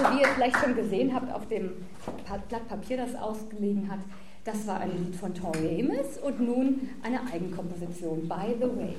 Also wie ihr vielleicht schon gesehen habt auf dem Blatt Papier, das ausgelegen hat, das war ein Lied von Tori Amos und nun eine Eigenkomposition, By the Way.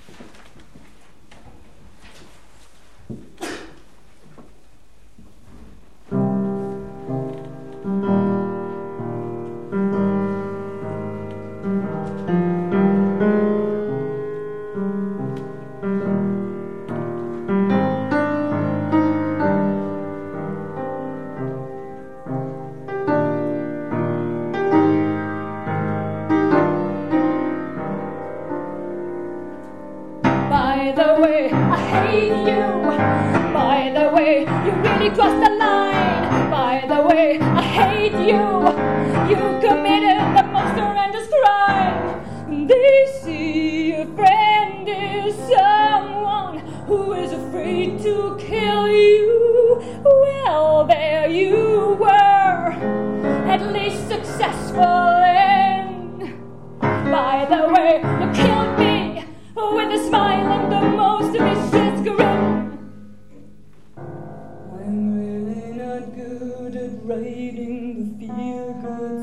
Crossed the line. By the way, I hate you. You committed the most horrendous crime. They see a friend is someone who is afraid to kill you. Well, there you were, at least successful in. By the way, you killed me with a smile and the most vicious grin. Writing the feel-good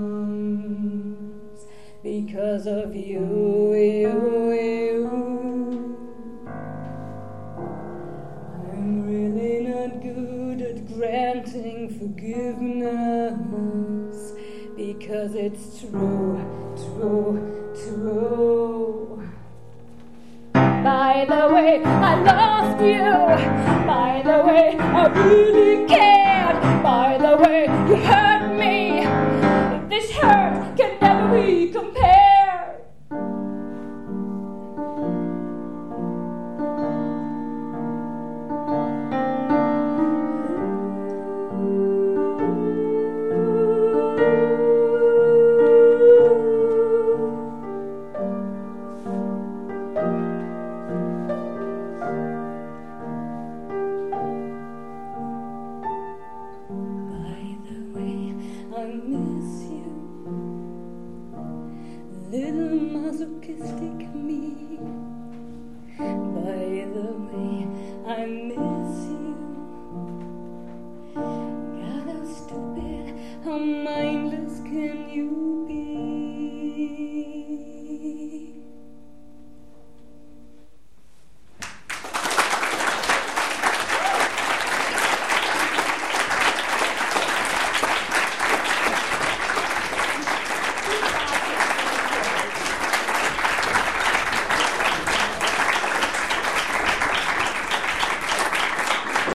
songs because of you. I'm really not good at granting forgiveness because it's true. By the way, I loved you. By the way, I really cared. By the way, you hurt me. This hurt can never be compared. Little masochistic